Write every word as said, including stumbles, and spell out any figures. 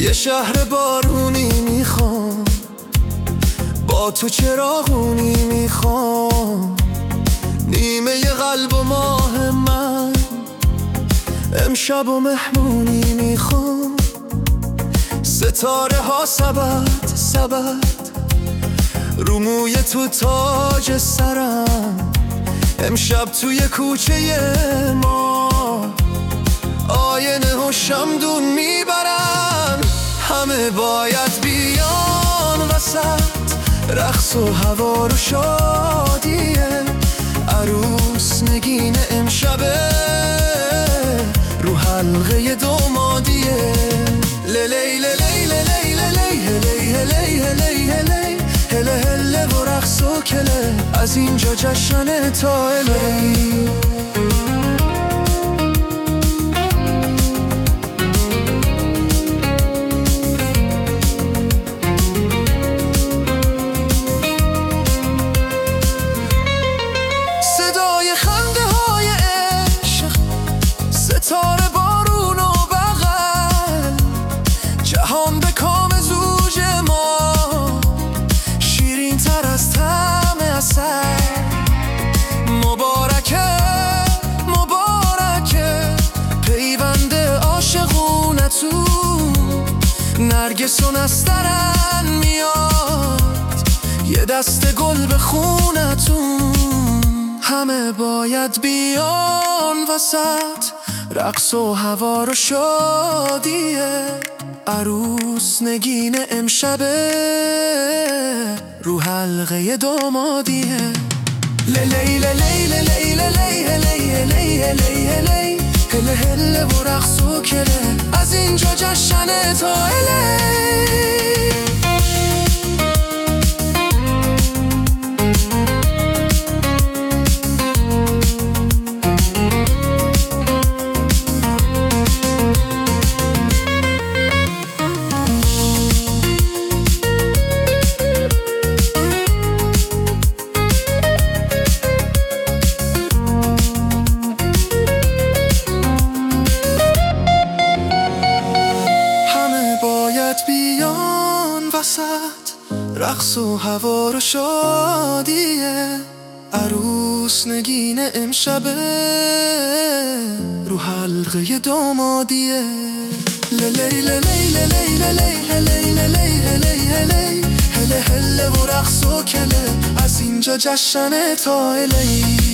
یه شهر بارونی میخوام، با تو چراغونی میخوام، نیمه ی قلب و ماه من، امشب و مهمونی میخوام. ستاره ها سبد سبد رو موی تو تاج سرم، امشب توی کوچه ما آینه و شمدون میبرن. همه باید بیان وسط رقص و هوا رو شادیه، عروس نگین امشبه رو حلقه دامادیه. لیلی لیلی لیلی لیلی لیلی لیلی لیلی هله هله و رقص و کله، از اینجا جشن تا الی. صدای خنده های عشق، ستاره بارون و بغل، جهان به کام زوج ما شیرین تر از طعم عسل. مبارکه مبارکه پیوند عاشقونتون، نرگس و نسترن میاد یه دست گل به خونتون. همه باید بیان وسط رقص و هوا رو شادیه، عروس نگین امشبه رو حلقه دامادیه. لیلی لیلی لیلی لیلی لیلی لیلی هله هله و رقص و کله، از اینجا جشن تا الی. بیان وسط رقص و هوا رو شادیه، عروس نگین امشبه رو حلقه دامادیه. لیلی لیلی لیلی لیلی لیلی هله هله و رقص و کله، از اینجا جشن تا الی.